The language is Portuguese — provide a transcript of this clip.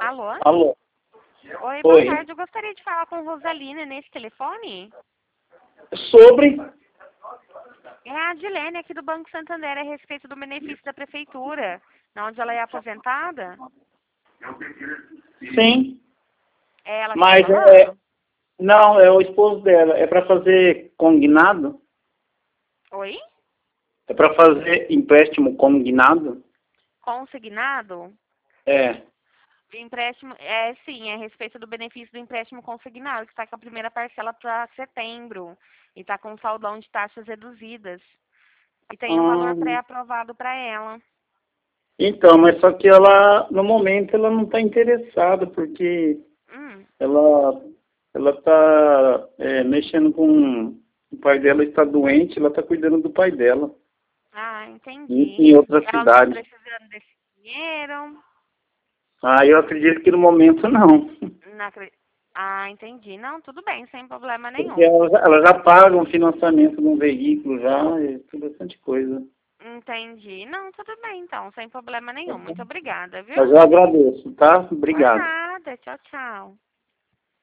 Alô? Alô? Oi, boa Oi. tarde. Eu gostaria de falar com Rosalina nesse telefone. Sobre? É a Adilene aqui do Banco Santander a respeito do benefício da prefeitura, na onde ela é aposentada. Sim. É ela que está Mas falando? não, é o esposo dela. É para fazer consignado? Oi? É para fazer empréstimo consignado? Consignado? É. Empréstimo, sim, é a respeito do benefício do empréstimo consignado, que está com a primeira parcela para setembro. E está com um saldão de taxas reduzidas. E tem um valor Hum, pré-aprovado para ela. então, mas só que ela, no momento, ela não está interessada, porque Hum. ela ela está mexendo com... O pai dela está doente, ela está cuidando do pai dela, Ah, em entendi. outra Ela não está cidade. precisando desse dinheiro. Ah, eu acredito que no momento não. Não Ah, entendi. Não, tudo bem, sem problema Porque nenhum. ela já paga um financiamento de um veículo já, e tudo bastante coisa. Entendi. Não, tudo bem, então, sem problema nenhum. Muito obrigada, viu? Mas eu agradeço, tá? Por Obrigado. nada. Tchau, tchau.